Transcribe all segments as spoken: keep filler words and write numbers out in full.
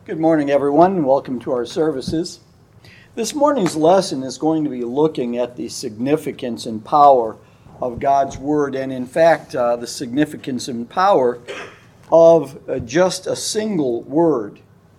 Good morning, everyone, and welcome to our services. This morning's lesson is going to be looking at the significance and power of God's Word, and in fact, uh, the significance and power of uh, just a single word.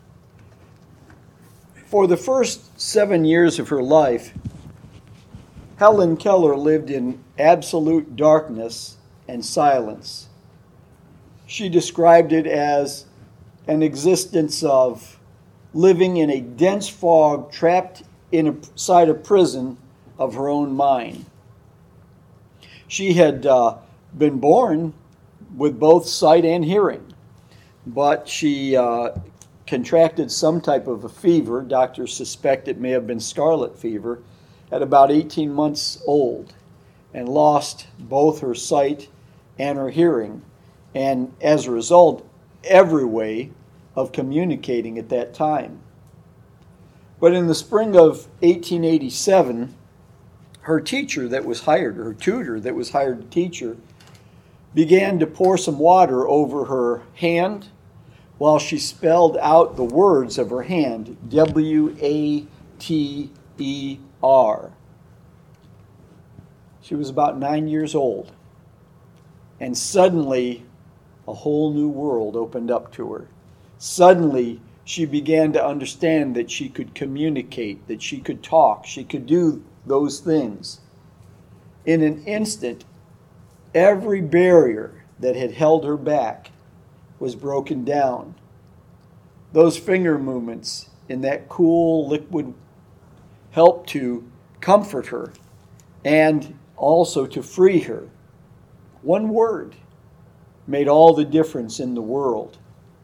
For the first seven years of her life, Helen Keller lived in absolute darkness and silence. She described it as an existence of living in a dense fog, trapped inside a prison of her own mind. She had uh, been born with both sight and hearing, but she uh, contracted some type of a fever. Doctors suspect it may have been scarlet fever at about eighteen months old, and lost both her sight and her hearing, and as a result, every way of communicating at that time. But in the spring of eighteen eighty-seven, her teacher that was hired, her tutor that was hired to teach her, began to pour some water over her hand while she spelled out the words of her hand, W A T E R. She was about nine years old, and suddenly a whole new world opened up to her. Suddenly, she began to understand that she could communicate, that she could talk, she could do those things. In an instant, every barrier that had held her back was broken down. Those finger movements in that cool liquid helped to comfort her and also to free her. One word made all the difference in the world.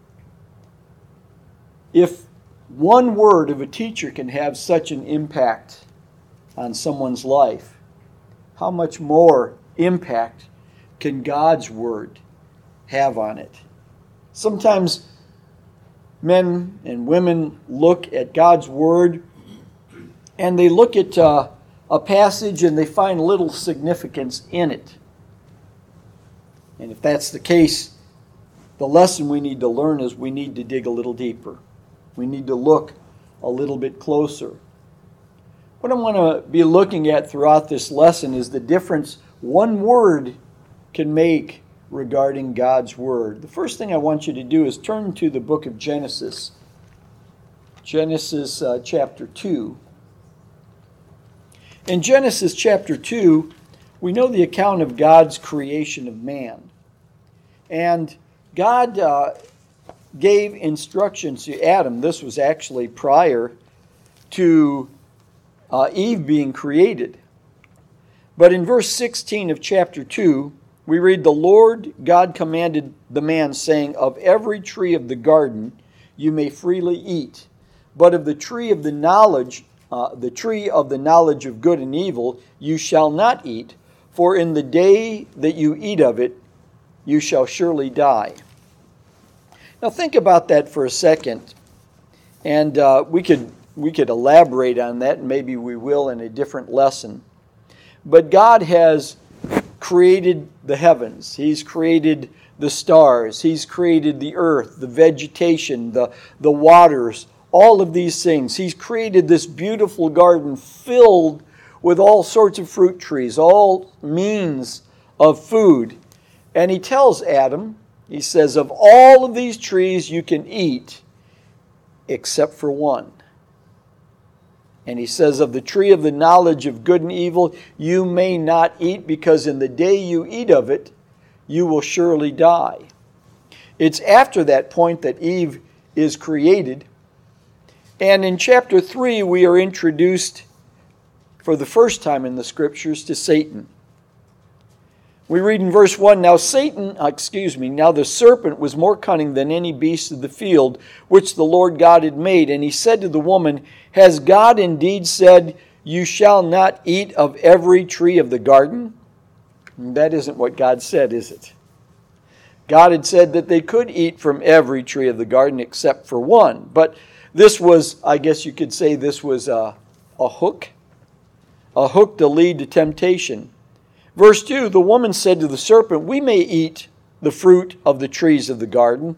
If one word of a teacher can have such an impact on someone's life, how much more impact can God's Word have on it? Sometimes men and women look at God's Word and they look at uh, a passage and they find little significance in it. And if that's the case, the lesson we need to learn is we need to dig a little deeper. We need to look a little bit closer. What I want to be looking at throughout this lesson is the difference one word can make regarding God's Word. The first thing I want you to do is turn to the book of Genesis. Genesis uh, chapter two. In Genesis chapter two, we know the account of God's creation of man. And God uh, gave instructions to Adam. This was actually prior to uh, Eve being created. But in verse sixteen of chapter two, we read, "The Lord God commanded the man, saying, Of every tree of the garden you may freely eat, but of the tree of the knowledge, uh, the tree of the knowledge of good and evil you shall not eat, for in the day that you eat of it, you shall surely die." Now think about that for a second, and uh, we could we could elaborate on that, and maybe we will in a different lesson. But God has created the heavens. He's created the stars. He's created the earth, the vegetation, the, the waters, all of these things. He's created this beautiful garden filled with all sorts of fruit trees, all means of food. And he tells Adam, he says, of all of these trees you can eat except for one. And he says, of the tree of the knowledge of good and evil you may not eat, because in the day you eat of it, you will surely die. It's after that point that Eve is created. And in chapter three, we are introduced for the first time in the Scriptures to Satan. We read in verse one, Now Satan, excuse me, now the serpent was more cunning than any beast of the field which the Lord God had made. And he said to the woman, Has God indeed said, You shall not eat of every tree of the garden? And that isn't what God said, is it? God had said that they could eat from every tree of the garden except for one. But this was, I guess you could say this was a, a hook. A hook to lead to temptation. Verse two, the woman said to the serpent, We may eat the fruit of the trees of the garden,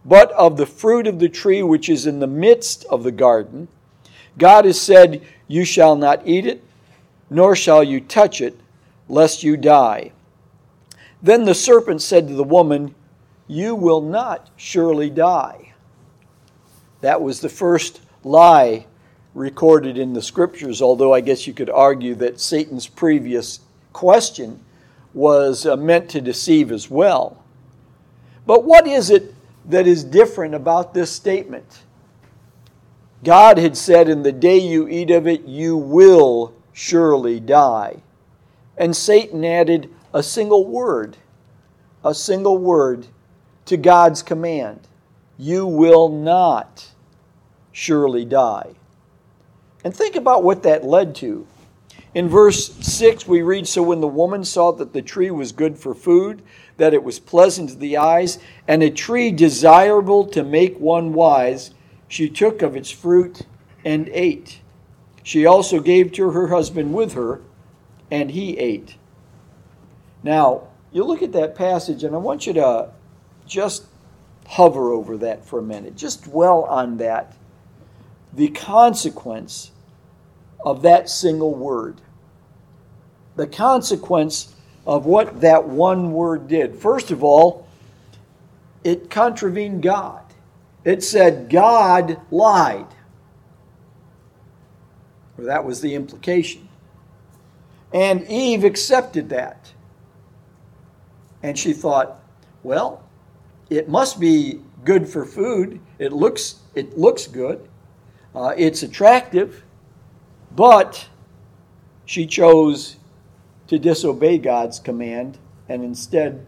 but of the fruit of the tree which is in the midst of the garden, God has said, you shall not eat it, nor shall you touch it, lest you die. Then the serpent said to the woman, you will not surely die. That was the first lie recorded in the scriptures, although I guess you could argue that Satan's previous question was uh, meant to deceive as well. But what is it that is different about this statement? God had said, in the day you eat of it, you will surely die. And Satan added a single word, a single word to God's command. You will not surely die. And think about what that led to. In verse six we read, so when the woman saw that the tree was good for food, that it was pleasant to the eyes, and a tree desirable to make one wise, she took of its fruit and ate. She also gave to her husband with her, and he ate. Now, you look at that passage, and I want you to just hover over that for a minute. Just dwell on that. The consequence of that single word. The consequence of what that one word did. First of all, it contravened God. It said God lied. Or that was the implication. And Eve accepted that. And she thought, well, it must be good for food. It looks, it looks good. Uh, it's attractive. But she chose to disobey God's command and instead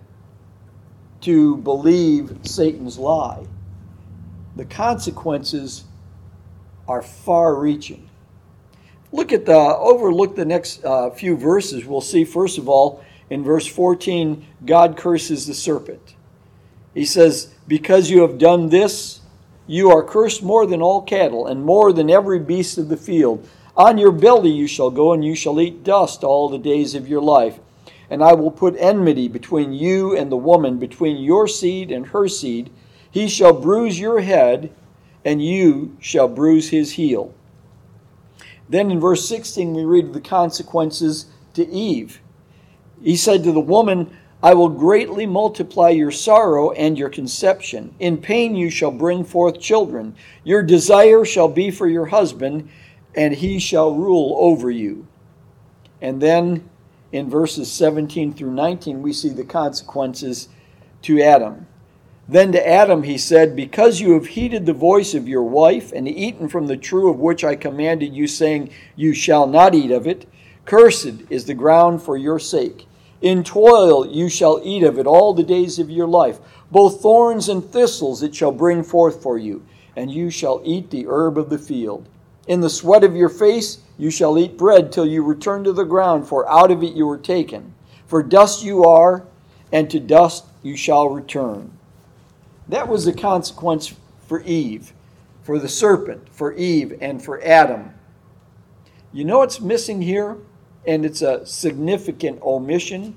to believe Satan's lie. The consequences are far-reaching. Look at the overlook the next uh, few verses. We'll see, first of all, in verse fourteen, God curses the serpent. He says, because you have done this, you are cursed more than all cattle and more than every beast of the field. On your belly you shall go, and you shall eat dust all the days of your life. And I will put enmity between you and the woman, between your seed and her seed. He shall bruise your head, and you shall bruise his heel. Then in verse sixteen we read the consequences to Eve. He said to the woman, I will greatly multiply your sorrow and your conception. In pain you shall bring forth children. Your desire shall be for your husband, and he shall rule over you. And then in verses seventeen through nineteen, we see the consequences to Adam. Then to Adam he said, because you have heeded the voice of your wife, and eaten from the tree of which I commanded you, saying, you shall not eat of it, cursed is the ground for your sake. In toil you shall eat of it all the days of your life. Both thorns and thistles it shall bring forth for you, and you shall eat the herb of the field. In the sweat of your face you shall eat bread till you return to the ground, for out of it you were taken. For dust you are, and to dust you shall return. That was the consequence for Eve, for the serpent, for Eve, and for Adam. You know what's missing here? And it's a significant omission.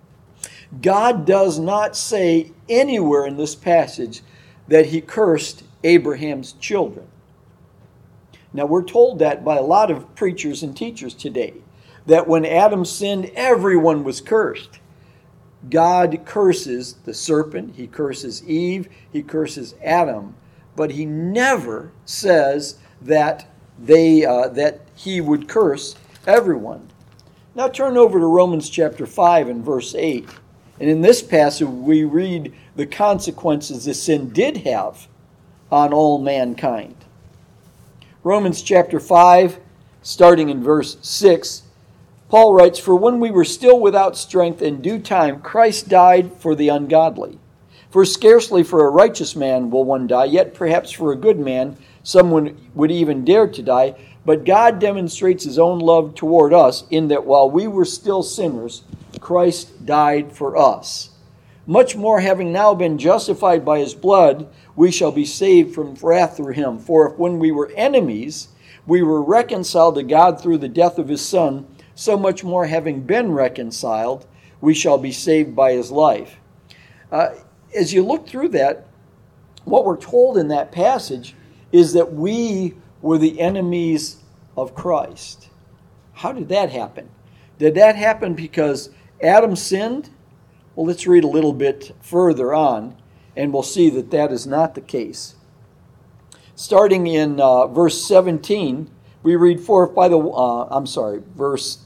God does not say anywhere in this passage that he cursed Abraham's children. Now, we're told that by a lot of preachers and teachers today, that when Adam sinned, everyone was cursed. God curses the serpent, he curses Eve, he curses Adam, but he never says that they uh, that he would curse everyone. Now turn over to Romans chapter five and verse eight. And in this passage we read the consequences the sin did have on all mankind. Romans chapter five, starting in verse six, Paul writes, for when we were still without strength, in due time Christ died for the ungodly. For scarcely for a righteous man will one die, yet perhaps for a good man someone would even dare to die. But God demonstrates his own love toward us in that while we were still sinners, Christ died for us. Much more, having now been justified by his blood, we shall be saved from wrath through him. For if when we were enemies, we were reconciled to God through the death of his Son, so much more, having been reconciled, we shall be saved by his life. Uh, as you look through that, what we're told in that passage is that we were the enemies of Christ. How did that happen? Did that happen because Adam sinned? Well, let's read a little bit further on, and we'll see that that is not the case. Starting in uh, verse seventeen, we read, "For if by the uh, I'm sorry, verse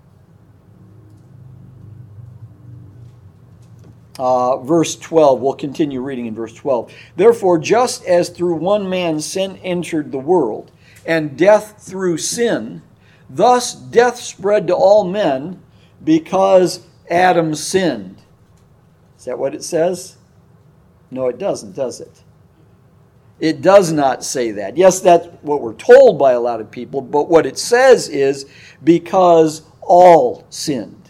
uh, verse twelve. We'll continue reading in verse twelve. Therefore, just as through one man sin entered the world, and death through sin, thus death spread to all men because Adam sinned." Is that what it says? No, it doesn't, does it? It does not say that. Yes, that's what we're told by a lot of people, but what it says is because all sinned.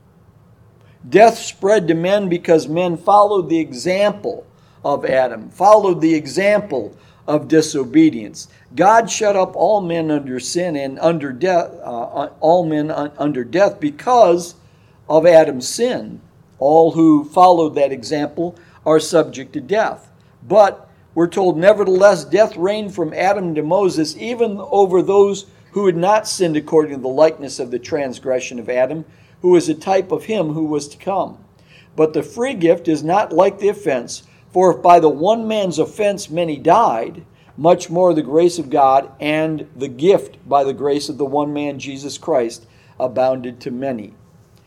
Death spread to men because men followed the example of Adam, followed the example of disobedience. God shut up all men under sin and under death, uh, all men un- under death because of Adam's sin. All who followed that example are subject to death. But we're told, nevertheless, death reigned from Adam to Moses, even over those who had not sinned according to the likeness of the transgression of Adam, who was a type of him who was to come. But the free gift is not like the offense, for if by the one man's offense many died, much more the grace of God and the gift by the grace of the one man, Jesus Christ, abounded to many.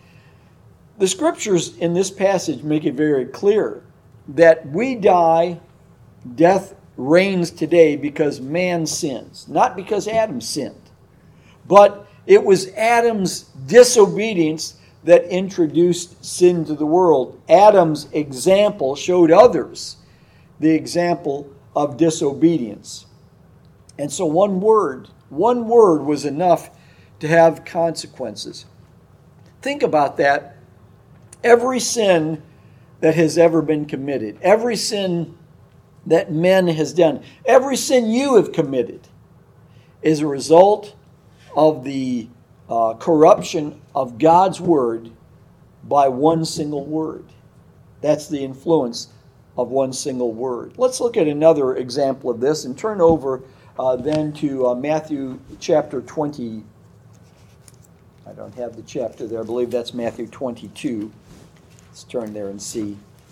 The scriptures in this passage make it very clear that we die, death reigns today because man sins, not because Adam sinned. But it was Adam's disobedience that introduced sin to the world. Adam's example showed others the example of disobedience. And so one word, one word was enough to have consequences. Think about that. Every sin that has ever been committed, every sin that men has done, every sin you have committed is a result of the uh, corruption of God's word by one single word. That's the influence of one single word. Let's look at another example of this and turn over uh, then to uh, Matthew chapter twenty. I don't have the chapter there. I believe that's Matthew twenty-two. Let's turn there and see.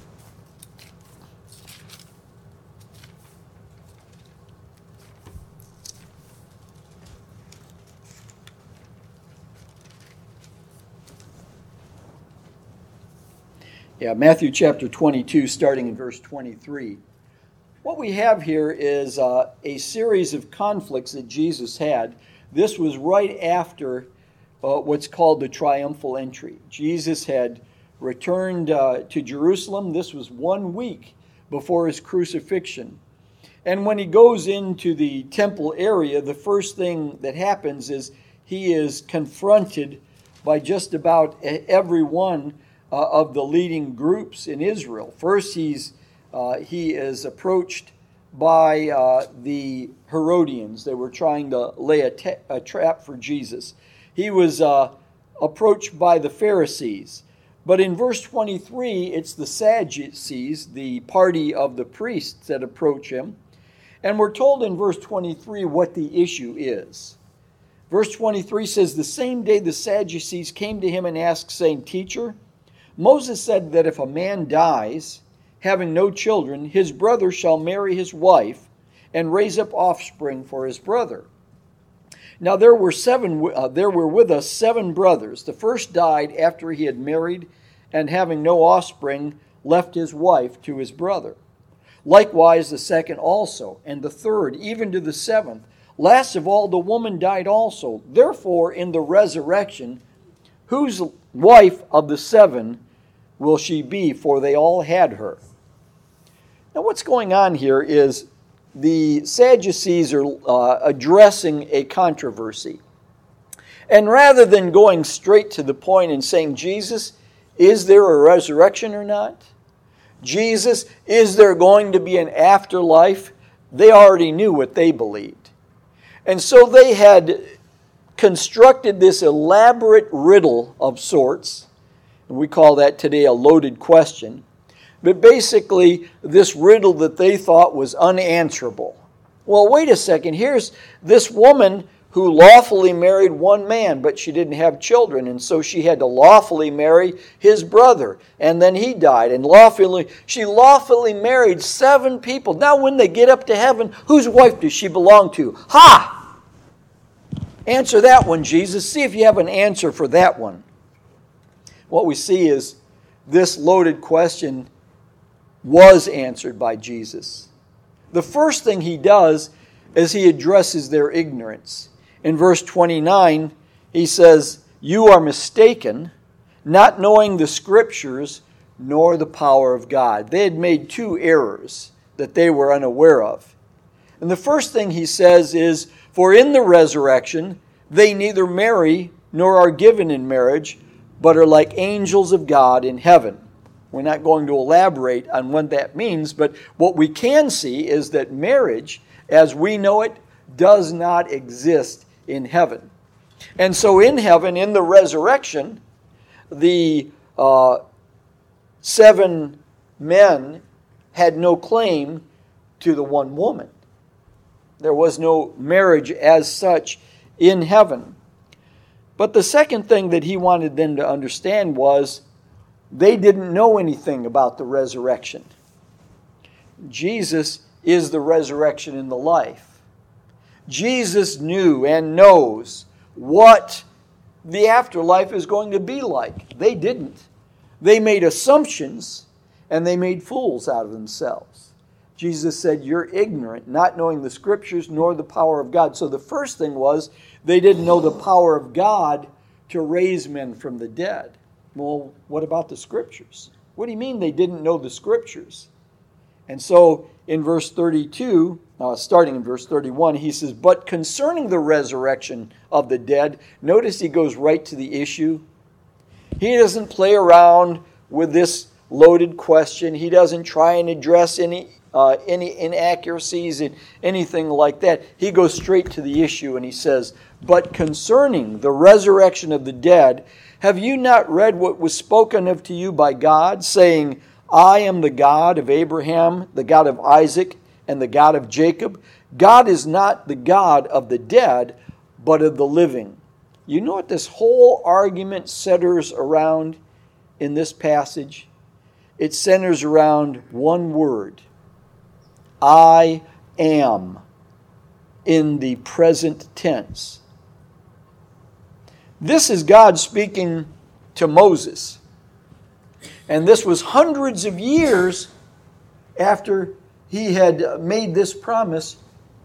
Yeah, Matthew chapter twenty-two, starting in verse twenty-three. What we have here is uh, a series of conflicts that Jesus had. This was right after uh, what's called the triumphal entry. Jesus had returned uh, to Jerusalem. This was one week before his crucifixion. And when he goes into the temple area, the first thing that happens is he is confronted by just about every one uh, of the leading groups in Israel. First, he's uh, he is approached by uh, the Herodians. They were trying to lay a, ta- a trap for Jesus. He was uh, approached by the Pharisees. But in verse twenty-three, it's the Sadducees, the party of the priests, that approach him. And we're told in verse twenty-three what the issue is. Verse twenty-three says, "The same day the Sadducees came to him and asked, saying, 'Teacher, Moses said that if a man dies, having no children, his brother shall marry his wife and raise up offspring for his brother. Now there were seven. Uh, there were with us seven brothers. The first died after he had married, and having no offspring, left his wife to his brother. Likewise the second also, and the third, even to the seventh. Last of all, the woman died also. Therefore, in the resurrection, whose wife of the seven will she be? For they all had her.'" Now what's going on here is the Sadducees are uh, addressing a controversy. And rather than going straight to the point and saying, "Jesus, is there a resurrection or not? Jesus, is there going to be an afterlife?" They already knew what they believed. And so they had constructed this elaborate riddle of sorts, and we call that today a loaded question, but basically this riddle that they thought was unanswerable. Well, wait a second. Here's this woman who lawfully married one man, but she didn't have children, and so she had to lawfully marry his brother, and then he died, and lawfully she lawfully married seven people. Now when they get up to heaven, whose wife does she belong to? Ha! Answer that one, Jesus. See if you have an answer for that one. What we see is this loaded question was answered by Jesus. The first thing he does is he addresses their ignorance. In verse twenty-nine, he says, "You are mistaken, not knowing the Scriptures nor the power of God." They had made two errors that they were unaware of. And the first thing he says is, "For in the resurrection they neither marry nor are given in marriage, but are like angels of God in heaven." We're not going to elaborate on what that means, but what we can see is that marriage, as we know it, does not exist in heaven. And so in heaven, in the resurrection, the uh, seven men had no claim to the one woman. There was no marriage as such in heaven. But the second thing that he wanted them to understand was they didn't know anything about the resurrection. Jesus is the resurrection and the life. Jesus knew and knows what the afterlife is going to be like. They didn't. They made assumptions and they made fools out of themselves. Jesus said, "You're ignorant, not knowing the Scriptures nor the power of God." So the first thing was they didn't know the power of God to raise men from the dead. Well, what about the Scriptures? What do you mean they didn't know the Scriptures? And so in verse thirty-two, uh, starting in verse thirty-one, he says, "But concerning the resurrection of the dead," notice he goes right to the issue. He doesn't play around with this loaded question. He doesn't try and address any uh, any inaccuracies and anything like that. He goes straight to the issue and he says, "But concerning the resurrection of the dead, have you not read what was spoken of to you by God, saying, 'I am the God of Abraham, the God of Isaac, and the God of Jacob'? God is not the God of the dead, but of the living." You know what this whole argument centers around in this passage? It centers around one word: I am, in the present tense. This is God speaking to Moses. And this was hundreds of years after he had made this promise.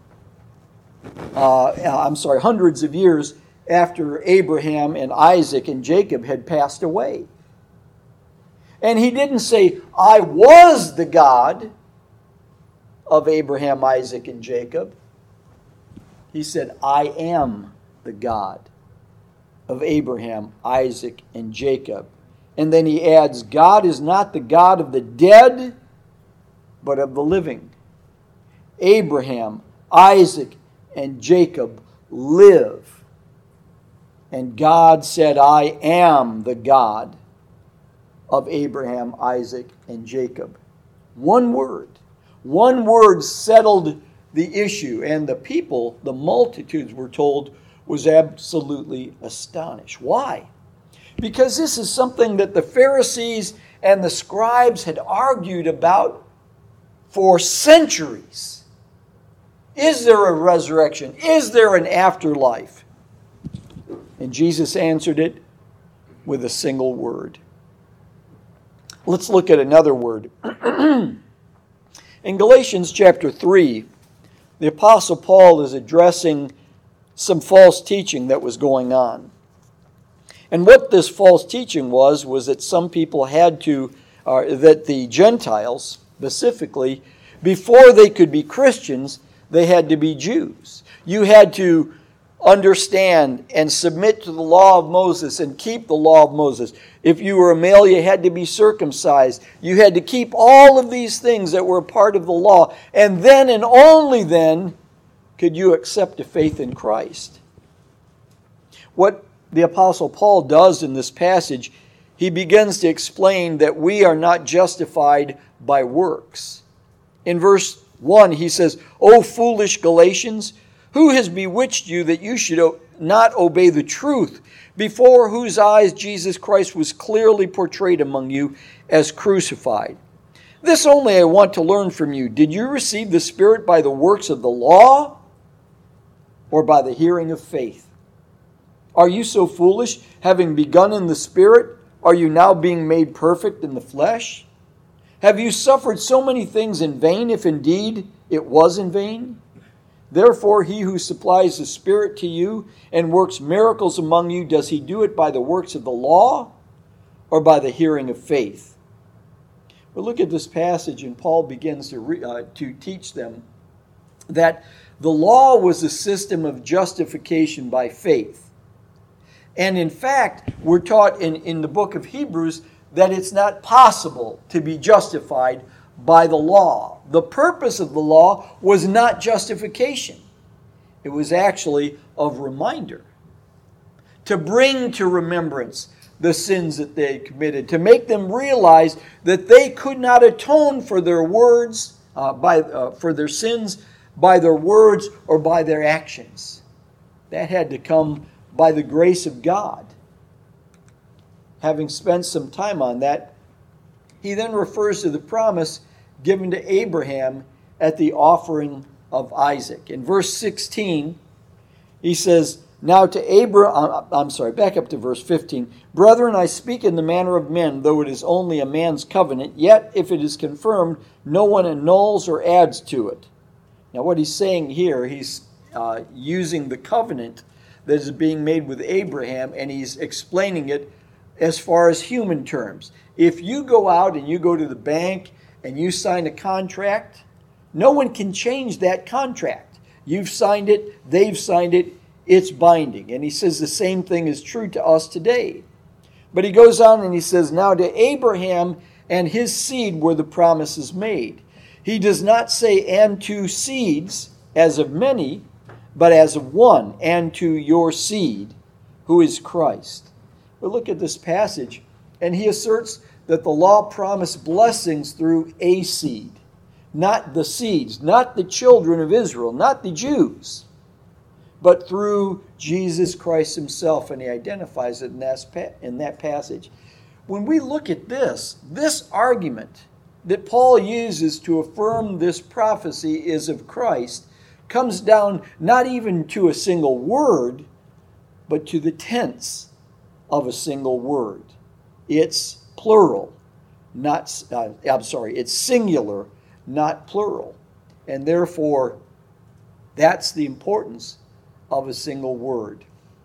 Uh, I'm sorry, hundreds of years after Abraham and Isaac and Jacob had passed away. And he didn't say, "I was the God of Abraham, Isaac, and Jacob." He said, "I am the God of Abraham, Isaac, and Jacob." And then he adds, "God is not the God of the dead, but of the living." Abraham, Isaac, and Jacob live. And God said, "I am the God of Abraham, Isaac, and Jacob." One word. One word settled the issue. And the people, the multitudes, were told, was absolutely astonished. Why? Because this is something that the Pharisees and the scribes had argued about for centuries. Is there a resurrection? Is there an afterlife? And Jesus answered it with a single word. Let's look at another word. In Galatians chapter three, the Apostle Paul is addressing some false teaching that was going on. And what this false teaching was, was that some people had to, uh, that the Gentiles specifically, before they could be Christians, they had to be Jews. You had to understand and submit to the law of Moses and keep the law of Moses. If you were a male, you had to be circumcised. You had to keep all of these things that were a part of the law. And then and only then could you accept a faith in Christ. What the Apostle Paul does in this passage, he begins to explain that we are not justified by works. In verse one, he says, O foolish Galatians, who has bewitched you that you should not obey the truth, before whose eyes Jesus Christ was clearly portrayed among you as crucified? This only I want to learn from you. Did you receive the Spirit by the works of the law or by the hearing of faith? Are you so foolish? Having begun in the Spirit, are you now being made perfect in the flesh? Have you suffered so many things in vain, if indeed it was in vain? Therefore, he who supplies the Spirit to you and works miracles among you, does he do it by the works of the law or by the hearing of faith? But look at this passage, and Paul begins to, re, uh, to teach them that the law was a system of justification by faith. And in fact, we're taught in, in the book of Hebrews that it's not possible to be justified by the law. The purpose of the law was not justification. It was actually of reminder. To bring to remembrance the sins that they committed. To make them realize that they could not atone for their words, uh, by uh, for their sins by their words or by their actions. That had to come by the grace of God. Having spent some time on that, he then refers to the promise given to Abraham at the offering of Isaac. In verse sixteen, he says, Now to Abraham, I'm sorry, back up to verse fifteen. Brethren, I speak in the manner of men, though it is only a man's covenant, yet if it is confirmed, no one annuls or adds to it. Now what he's saying here, he's uh, using the covenant that is being made with Abraham, and he's explaining it as far as human terms. If you go out and you go to the bank and you sign a contract, no one can change that contract. You've signed it, they've signed it, it's binding. And he says the same thing is true to us today. But he goes on and he says, Now to Abraham and his seed were the promises made. He does not say, and to seeds, as of many, but as of one, and to your seed, who is Christ. But look at this passage, and he asserts that the law promised blessings through a seed, not the seeds, not the children of Israel, not the Jews, but through Jesus Christ himself, and he identifies it in that, in that passage. When we look at this, this argument that Paul uses to affirm this prophecy is of Christ comes down not even to a single word, but to the tense of a single word. It's plural, not, uh, I'm sorry, it's singular, not plural. And therefore, that's the importance of a single word.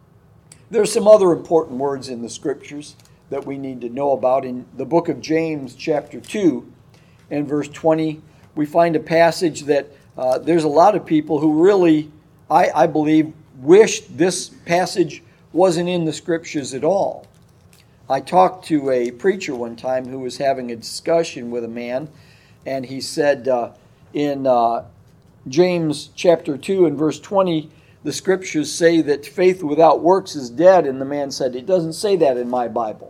There are some other important words in the Scriptures that we need to know about. In the book of James, chapter two, and verse twenty, we find a passage that uh, there's a lot of people who really, I, I believe, wish this passage wasn't in the Scriptures at all. I talked to a preacher one time who was having a discussion with a man, and he said uh, in uh, James chapter two and verse twenty, the Scriptures say that faith without works is dead, and the man said, it doesn't say that in my Bible.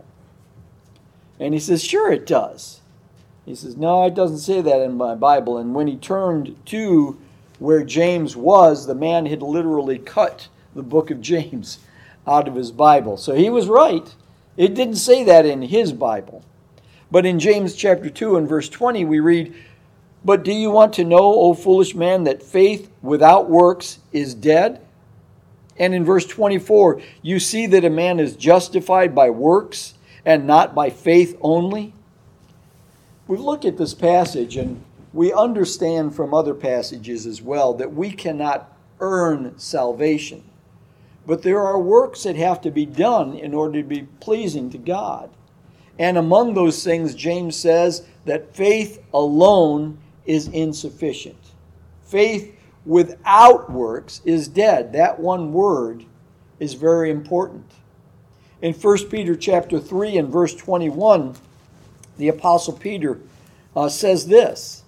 And he says, sure it does. He says, no, it doesn't say that in my Bible. And when he turned to where James was, the man had literally cut the book of James out of his Bible. So he was right. It didn't say that in his Bible. But in James chapter two and verse twenty, we read, But do you want to know, O foolish man, that faith without works is dead? And in verse twenty-four, you see that a man is justified by works and not by faith only? We've looked at this passage, and we understand from other passages as well that we cannot earn salvation. But there are works that have to be done in order to be pleasing to God. And among those things, James says that faith alone is insufficient. Faith without works is dead. That one word is very important. In First Peter chapter three and verse twenty-one, the Apostle Peter uh, says this.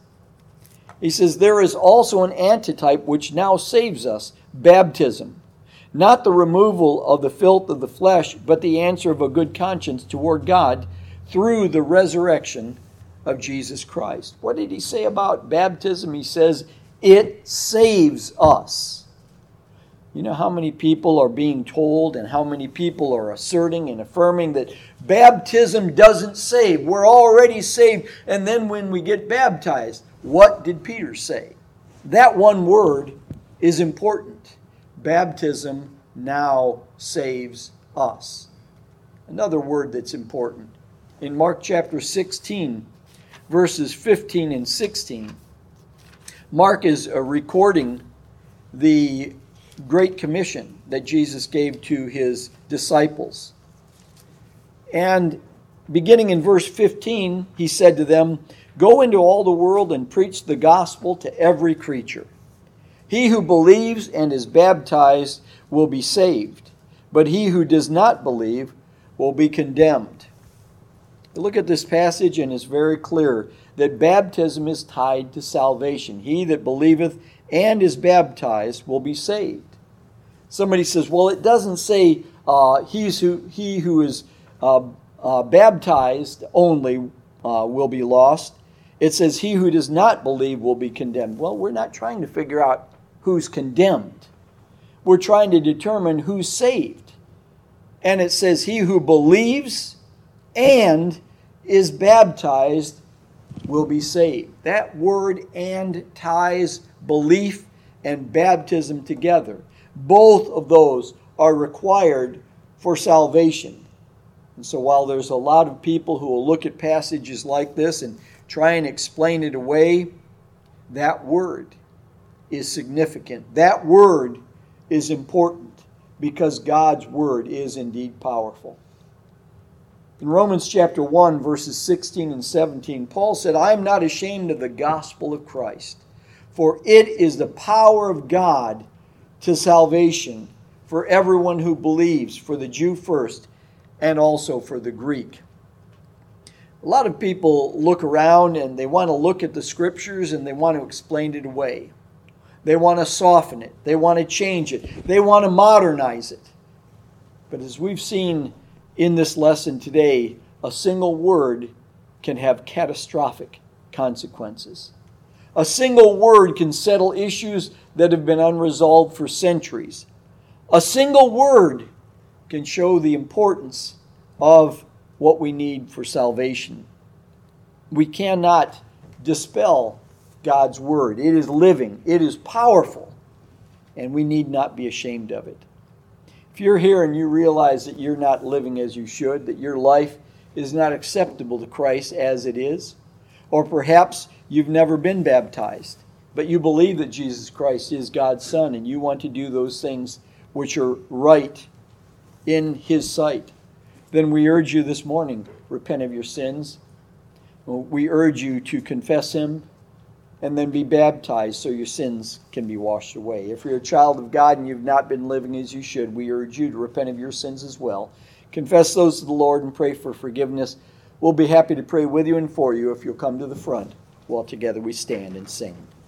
He says, There is also an antitype which now saves us, baptism. Not the removal of the filth of the flesh, but the answer of a good conscience toward God through the resurrection of Jesus Christ. What did he say about baptism? He says, it saves us. You know how many people are being told and how many people are asserting and affirming that baptism doesn't save. We're already saved. And then when we get baptized, what did Peter say? That one word is important. Baptism now saves us. Another word that's important. In Mark chapter sixteen, verses fifteen and sixteen, Mark is uh, recording the Great Commission that Jesus gave to his disciples. And beginning in verse fifteen, he said to them, "Go into all the world and preach the gospel to every creature. He who believes and is baptized will be saved, but he who does not believe will be condemned." Look at this passage, and it's very clear that baptism is tied to salvation. He that believeth and is baptized will be saved. Somebody says, well, it doesn't say uh, he's who, he who is uh, uh, baptized only uh, will be lost. It says he who does not believe will be condemned. Well, we're not trying to figure out who's condemned. We're trying to determine who's saved. And it says he who believes and is baptized will be saved. That word "and" ties belief and baptism together. Both of those are required for salvation. And so while there's a lot of people who will look at passages like this and try and explain it away, that word is significant. That word is important because God's word is indeed powerful. In Romans chapter one, verses sixteen and seventeen, Paul said, "I am not ashamed of the gospel of Christ, for it is the power of God to salvation for everyone who believes, for the Jew first, and also for the Greek." A lot of people look around and they want to look at the scriptures and they want to explain it away. They want to soften it. They want to change it. They want to modernize it. But as we've seen in this lesson today, a single word can have catastrophic consequences. A single word can settle issues that have been unresolved for centuries. A single word can show the importance of what we need for salvation. We cannot dispel God's word. It is living. It is powerful. And we need not be ashamed of it. If you're here and you realize that you're not living as you should, that your life is not acceptable to Christ as it is, or perhaps you've never been baptized, but you believe that Jesus Christ is God's Son and you want to do those things which are right in His sight, then we urge you this morning, repent of your sins. We urge you to confess Him and then be baptized so your sins can be washed away. If you're a child of God and you've not been living as you should, we urge you to repent of your sins as well. Confess those to the Lord and pray for forgiveness. We'll be happy to pray with you and for you if you'll come to the front while together we stand and sing.